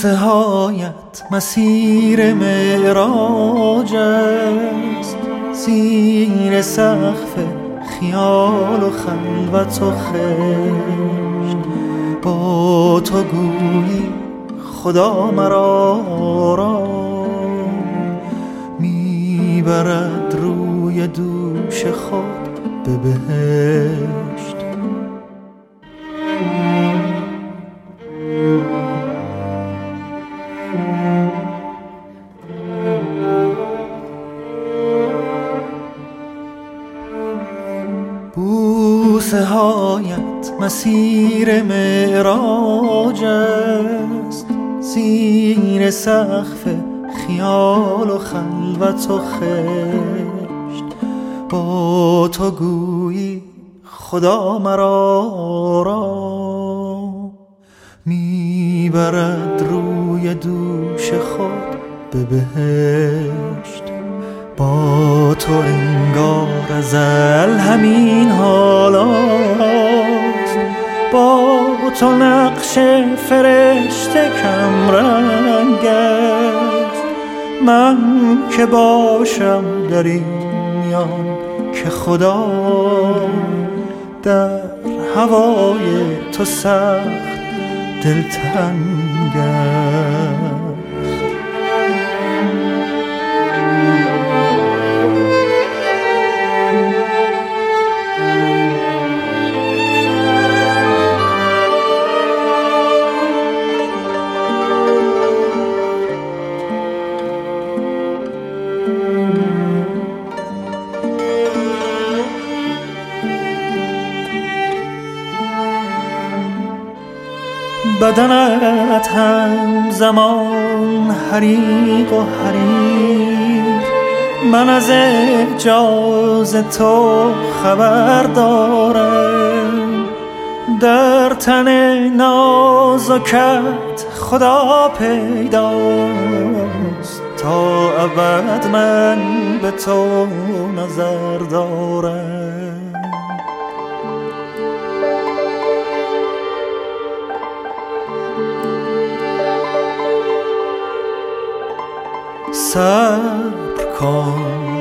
بوسه هایت مسیر معراج است، زیر سقف خیال و خلوت و خشت. با تو گویی خدا مرا میبرد روی دوش خود به بهشت. بوسه هایت مسیر معراج است، زیر سقف خیال و خلوت و خشت. با تو گویی خدا مرا میبرد روی دوش خود به بهشت. با تو انگار ازل همین حالاست، با تو نقش فرشته کم رنگ است. من که باشم در این میان که خدا در هوای تو سخت دلتنگ است. بدنت هم زمان حریق و حریر، من از اعجاز تو خبر دارم. در تن نازکت خدا پیداست، تا ابد من به تو نظر دارم. صبر کن،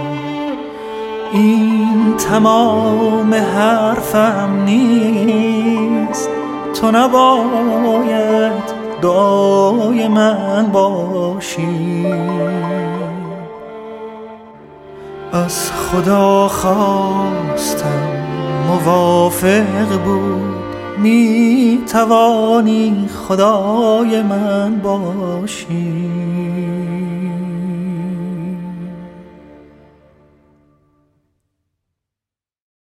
این تمام حرفم نیست. تو نباید دعای من باشی، از خدا خواستم موافق بود. می توانی خدای من باشی.